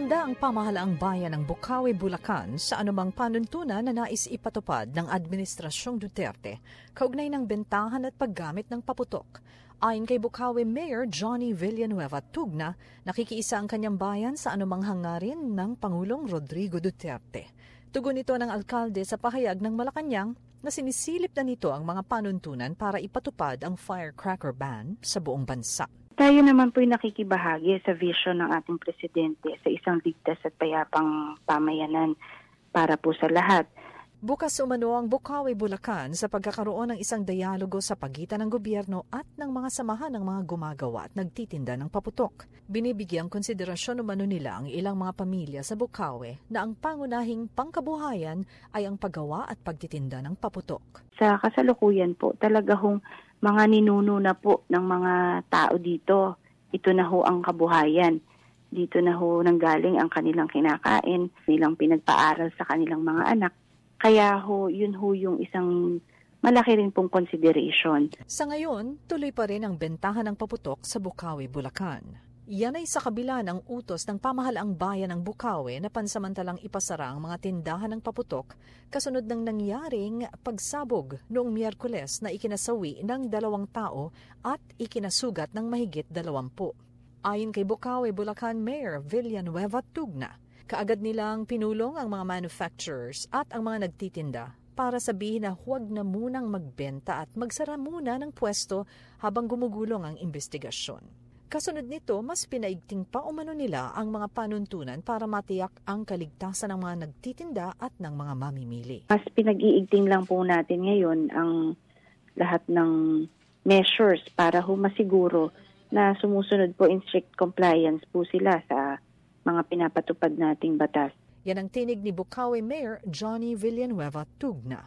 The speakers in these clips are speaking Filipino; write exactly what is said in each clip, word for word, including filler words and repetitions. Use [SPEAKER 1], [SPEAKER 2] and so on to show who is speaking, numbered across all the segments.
[SPEAKER 1] Nakahanda ang pamahalaang bayan ng Bukawi, Bulacan sa anumang panuntunan na nais ipatupad ng Administrasyong Duterte kaugnay ng bentahan at paggamit ng paputok. Ayon kay Bukawi Mayor Johnny Villanueva Tugna, nakikiisa ang kanyang bayan sa anumang hangarin ng Pangulong Rodrigo Duterte. Tugon ito ng alkalde sa pahayag ng Malacanang na sinisilip na nito ang mga panuntunan para ipatupad ang firecracker ban sa buong bansa.
[SPEAKER 2] Tayo naman po'y nakikibahagi sa vision ng ating presidente sa isang ligtas at payapang pamayanan para po sa lahat.
[SPEAKER 1] Bukas umano ang Bukawi, Bulacan sa pagkakaroon ng isang dialogo sa pagitan ng gobyerno at ng mga samahan ng mga gumagawa at nagtitinda ng paputok. Binibigyang konsiderasyon umano nila ang ilang mga pamilya sa Bukawi na ang pangunahing pangkabuhayan ay ang paggawa at pagtitinda ng paputok.
[SPEAKER 2] Sa kasalukuyan po, talaga hong mga ninuno na po ng mga tao dito. Ito na ho ang kabuhayan. Dito na ho nanggaling ang kanilang kinakain, nilang pinagpaaral sa kanilang mga anak. Kaya ho, yun ho yung isang malaki rin pong consideration.
[SPEAKER 1] Sa ngayon, tuloy pa rin ang bentahan ng paputok sa Bukawi, Bulacan. Yan ay sa kabila ng utos ng pamahalaang bayan ng Bukawi na pansamantalang ipasara ang mga tindahan ng paputok kasunod ng nangyaring pagsabog noong Miyerkules na ikinasawi ng dalawang tao at ikinasugat ng mahigit dalawampu. Ayon kay Bukawi, Bulacan Mayor Villanueva Tugna, kaagad nilang pinulong ang mga manufacturers at ang mga nagtitinda para sabihin na huwag na munang magbenta at magsara muna ng pwesto habang gumugulong ang investigasyon. Kasunod nito, mas pinaigting pa umano nila ang mga panuntunan para matiyak ang kaligtasan ng mga nagtitinda at ng mga mamimili.
[SPEAKER 2] Mas pinag-iigting lang po natin ngayon ang lahat ng measures para ho masiguro na sumusunod po in strict compliance po sila sa mga pinapatupad nating batas.
[SPEAKER 1] Yan ang tinig ni Bukawi Mayor Johnny Villanueva Tugna.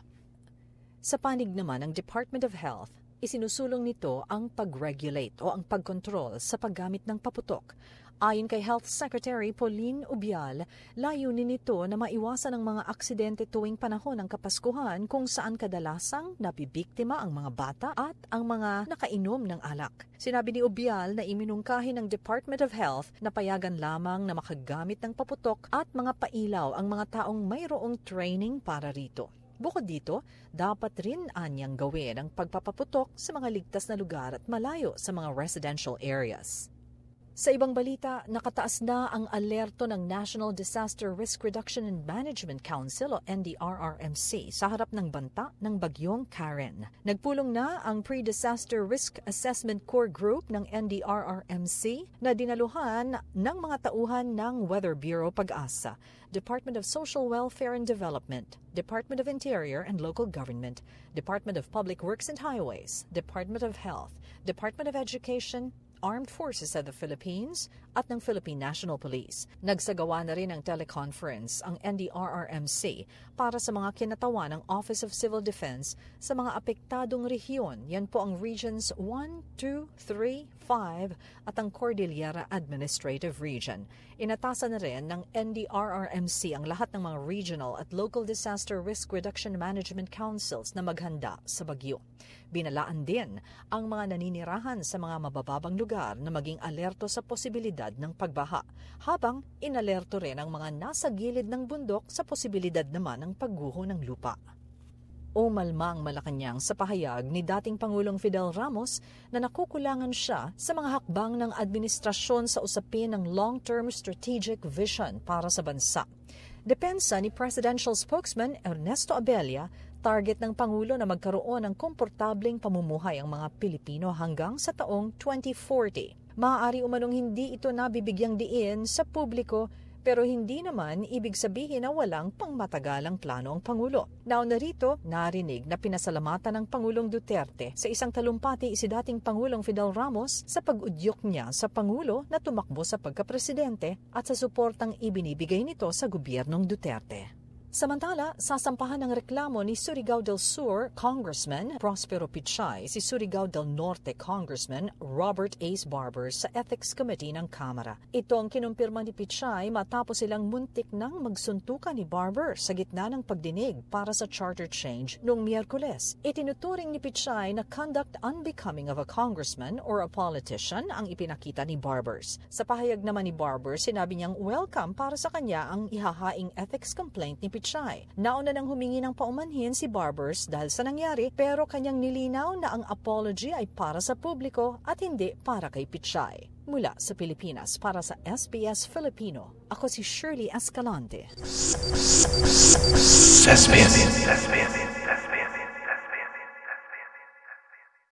[SPEAKER 1] Sa panig naman ng Department of Health, isinusulong nito ang pag-regulate o ang pagkontrol sa paggamit ng paputok. Ayon kay Health Secretary Pauline Ubial, layunin nito na maiwasan ang mga aksidente tuwing panahon ng Kapaskuhan kung saan kadalasang nabibiktima ang mga bata at ang mga nakainom ng alak. Sinabi ni Ubial na iminungkahi ng Department of Health na payagan lamang na makagamit ng paputok at mga pailaw ang mga taong mayroong training para rito. Bukod dito, dapat rin anyang gawin ang pagpapaputok sa mga ligtas na lugar at malayo sa mga residential areas. Sa ibang balita, nakataas na ang alerto ng National Disaster Risk Reduction and Management Council o N D R R M C sa harap ng banta ng bagyong Karen. Nagpulong na ang Pre-Disaster Risk Assessment Core Group ng N D R R M C na dinaluhan ng mga tauhan ng Weather Bureau Pag-asa, Department of Social Welfare and Development, Department of Interior and Local Government, Department of Public Works and Highways, Department of Health, Department of Education, Armed Forces of the Philippines at ng Philippine National Police. Nagsagawa na rin ng teleconference ang N D R R M C para sa mga kinatawan ng Office of Civil Defense sa mga apektadong rehiyon. Yan po ang Regions one, two, three, five at ang Cordillera Administrative Region. Inatasan na rin ng N D R R M C ang lahat ng mga regional at local disaster risk reduction management councils na maghanda sa bagyo. Binalaan din ang mga naninirahan sa mga mabababang lugar na maging alerto sa posibilidad ng pagbaha, habang inalerto rin ang mga nasa gilid ng bundok sa posibilidad naman ng pagguho ng lupa. Umalma ang Malacanang sa pahayag ni dating Pangulong Fidel Ramos na nakukulangan siya sa mga hakbang ng administrasyon sa usapin ng long-term strategic vision para sa bansa. Depensa ni Presidential Spokesman Ernesto Abella, target ng Pangulo na magkaroon ng komportableng pamumuhay ang mga Pilipino hanggang sa taong twenty forty. Maaari umanong hindi ito nabibigyang diin sa publiko, pero hindi naman ibig sabihin na walang pangmatagalang plano ang Pangulo. Nauna rito, narinig na pinasalamatan ng Pangulong Duterte sa isang talumpati si dating Pangulong Fidel Ramos sa pag-udyok niya sa Pangulo na tumakbo sa pagkapresidente at sa suportang ibinibigay nito sa gobyernong Duterte. Samantala, sasampahan ng reklamo ni Surigao del Sur Congressman Prospero Pichay si Surigao del Norte Congressman Robert Ace Barbers sa Ethics Committee ng Kamara. Ito ang kinumpirma ni Pichay matapos silang muntik nang magsuntukan ni Barbers sa gitna ng pagdinig para sa charter change noong Miyerkules. Itinuturing ni Pichay na conduct unbecoming of a congressman or a politician ang ipinakita ni Barbers. Sa pahayag naman ni Barbers, sinabi niyang welcome para sa kanya ang ihahaing ethics complaint ni Pichay. Nauna nang humingi ng paumanhin si Barbers dahil sa nangyari, pero kanyang nilinaw na ang apology ay para sa publiko at hindi para kay Pichay. Mula sa Pilipinas para sa S B S Filipino, ako si Shirley Escalante.
[SPEAKER 3] S B S.